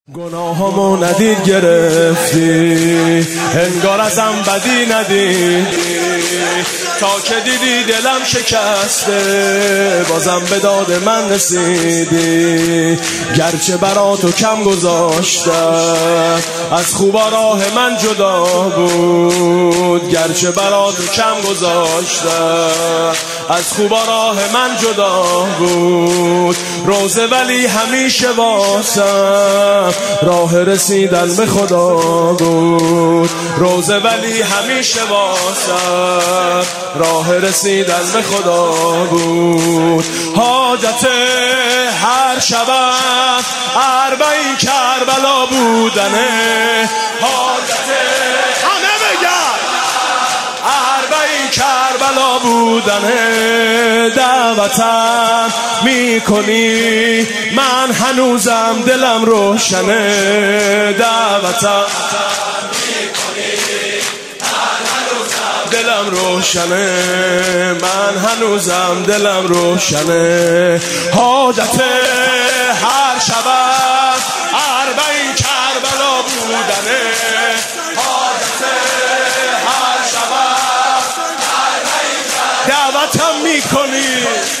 گناهامو ندید گرفتی، انگار ازم بدی ندیدی، تا که دیدی دلم شکسته بازم به داد من رسیدی. گرچه برا تو کم گذاشتم از خوبا راه من جدا بود، گرچه برا تو کم گذاشتم از خوبا راه من جدا بود. روزه ولی همیشه واسم راه رسیدن به خدا بود، روزه ولی همیشه واسم راه رسیدن به خدا بود. حاجت هر شبم اربعین کربلا بودنه، حاجت همه بگن اربعین کربلا بودنه. دعوتم میکنی من هنوزم دلم روشنه، دعوتم میکنی من هنوزم دلم روشنه، من هنوزم دلم روشنه. حاجت هر شبم اربعین کربلا بودنه، حاجت هر شبم اربعین دعوتم میکنی،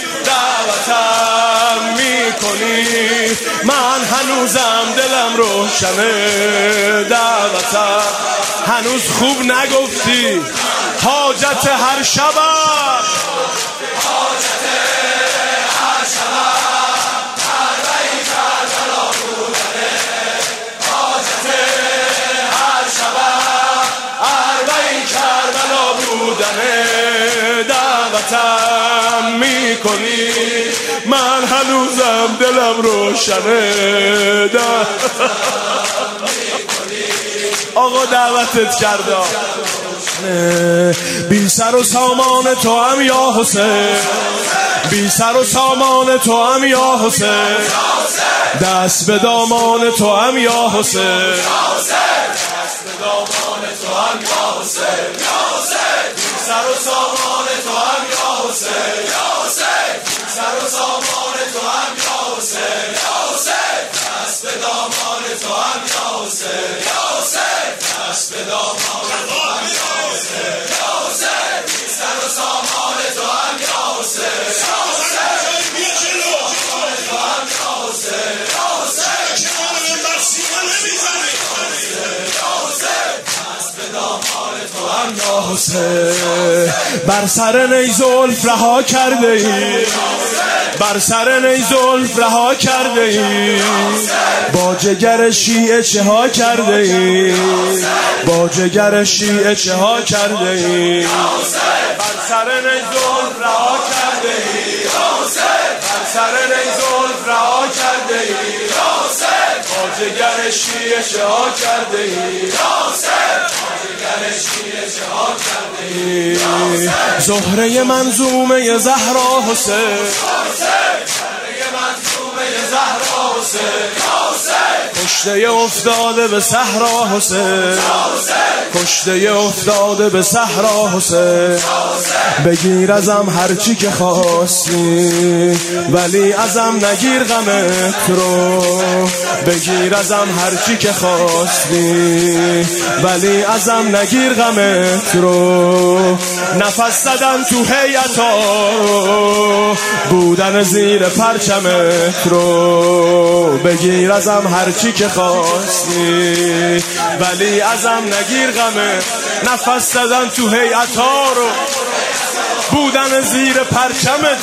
دعوتم میکنی من هنوزم دلم روشنه، دعوتم هنوز خوب نگفتی. حاجت هر شبم حاجت هر شبم اربعین کربلا بودنه، حاجت هر شبم اربعین کربلا بودنه. دعوتم میکنی من هنوزم دلم روشنه، آقا دعوتت کردم. بی سر و سامان تو هم یا حسین، بی سر و سامان تو هم یا حسین، دست به دامان تو هم یا حسین، دست به دامان تو هم یا حسین، بی سر و سامان تو هم یا حسین، بی سر و سامان تو هم یا حسین، دست به دامان تو هم یا حسین، دست به دامان تو هم یا حسین، بی سر و سامان تو هم یا حسین، بر سر نی زلف رها کرده ای، بر سر نی زلف رها کرده ای، با جگر شیعه چه ها کرده ای، با جگر شیعه چه ها کرده ای. بر سر نی زلف رها کرده ای، بر سر نی زلف رها کرده ای، با جگر شیعه چه ها کرده ای، زهره منظومه زهرا حسین، کشته افتاده به صحرا حسین، کشته افتاده به صحرا حسین. بگیر ازم هرچی که خواستی ولی ازم نگیر غمت رو، بگیر ازم هرچی که خواستی ولی ازم نگیر غمت رو. نفس زدن تو هیئتا بودن زیر پرچمت رو، بگیر ازم هرچی که خواستی ولی ازم نگیر غمت. نفس زدن تو هیئتا رو بودن زیر پرچمت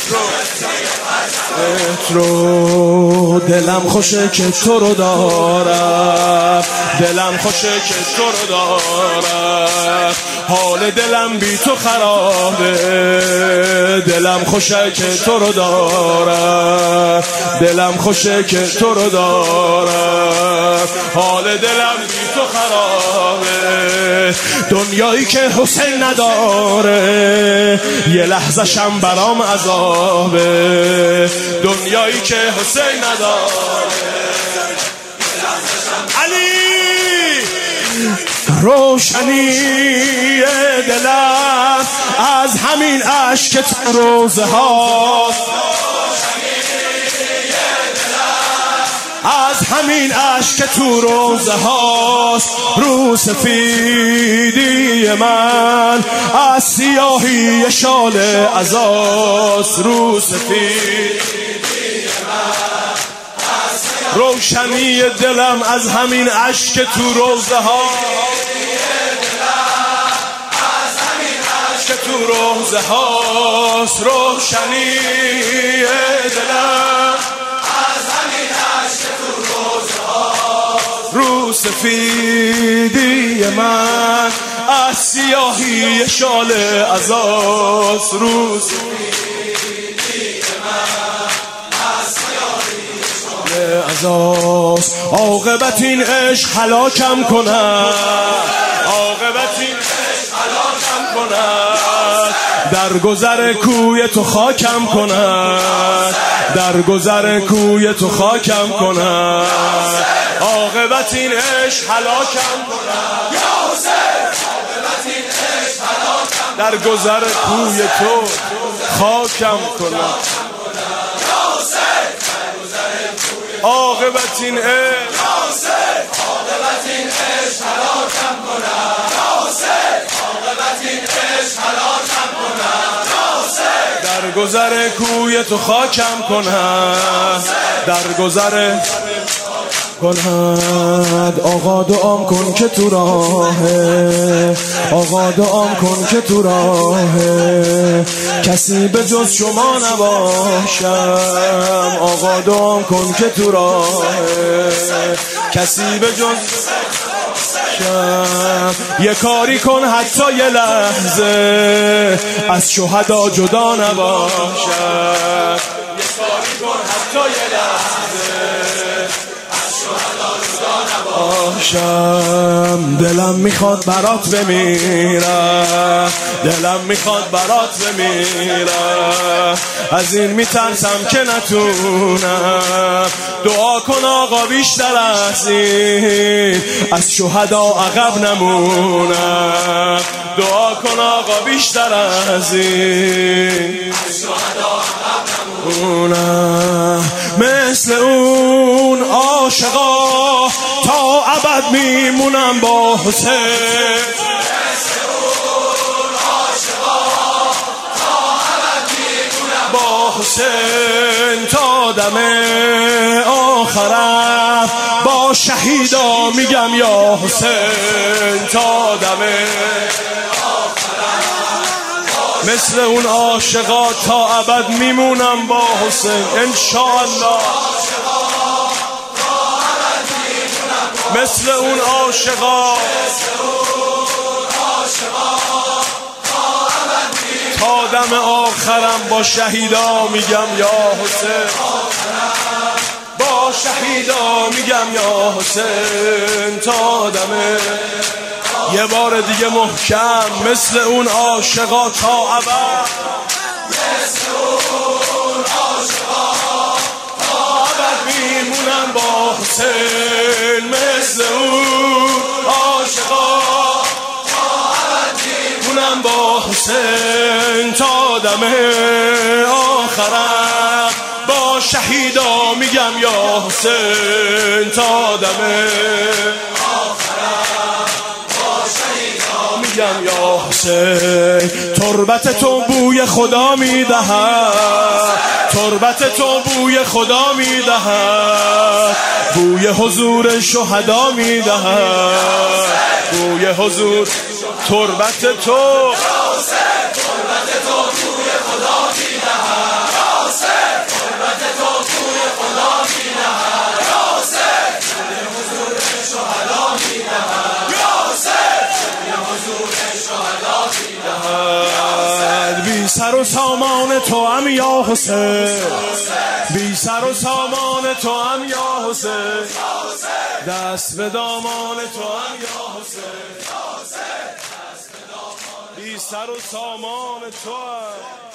رو. دلم خوشه که تو رو دارم، دلم خوشه که تو رو دارم، حال دلم بی تو خرابه، دلم خوشه که تو رو دارم، دلم خوشه که تو رو دارم، حال دلم بی تو خرابه. دنیایی که حسین نداره یه لحظه شم برام عذابه، دنیایی که حسین نداره علی روشنی دلم از همین عشق روزه ها، از همین اشک تو روزه هاست رو سفیدی من، از سیاهی شال عزاست رو سفیدی من، روشنی دلم از همین اشک تو روزه هاست، تو روزه هاست روشنی دلم، از همین عشق تو روزه هاست رو سفیدی من، از سیاهی شال عزاست رو سفیدی من، از سیاهی شال عزاست. عاقبت این عشق هلاکم کند، عاقبت این عشق هلاکم کند، در گذر کوی تو خاکم کند، در گذر کوی تو خاکم کند، عاقبت این عشق هلاکم کند یا حسین، عاقبت این عشق هلاکم، در گذر کوی تو خاکم کند یا حسین، عاقبت این عشق، عاقبت این عشق هلاکم کند یا حسین، عاقبت این عشق هلاکم کند یا حسین، در گذر کوی تو خاکم کند، در گذر کند. آقا دعام کن که تو راهه، آقا دعام کن که تو راهه، کسی به جز شما نباشم، آقا دعام کن که تو راهه، کسی به جز یه کاری کن حتی یه لحظه از شهدا جدا نباشم، یه کاری کن حتی یه لحظه از شهدا جدا نباشم. دلم میخواد برات بمیرم، دلم میخواد برات بمیرم، از این میترسم که نتونم، دعا کن آقا بیشتر از این از شهدا عقب نمونم، دعا کن آقا بیشتر از این از شهدا عقب نمونم، مثل اون عاشقا تا ابد میمونم با حسین، مثل اون عاشقا تا ابد میمونم با حسین، تا دم آخرم با شهیدا میگم یا حسین، تا دم آخرم مثل اون عاشقا تا ابد میمونم با حسین انشاءالله، مثل اون عاشقا تا دم آخرم با شهیدا میگم یا حسین، با شهیدا میگم یا حسین، تا دم یه بار دیگه محکم، مثل اون عاشقا تا ابد، مثل اون عاشقا تا ابد میمونم با حسین، مثل اون عاشقا تا ابد میمونم با حسین، تا دم آخرم با شهیدا میگم یا حسین، تا دم آخرم با شهیدا میگم یا حسین. تربت تو بوی خدا میدهد، تربت تو بوی خدا میدهد، بوی حضور شهدا میدهد، بوی حضور تربت تو، تربت تو بوی خدا میدهد، تربت تو بوی خدا میدهد، بوی حضور شهدا میدهد، بوی حضور شهدا میدهد. بی سر و سامان تو هم یا حسین، بی سر و سامان تو هم یا حسین، دست به دامان تو هم یا حسین، بی سر و سامان تو هم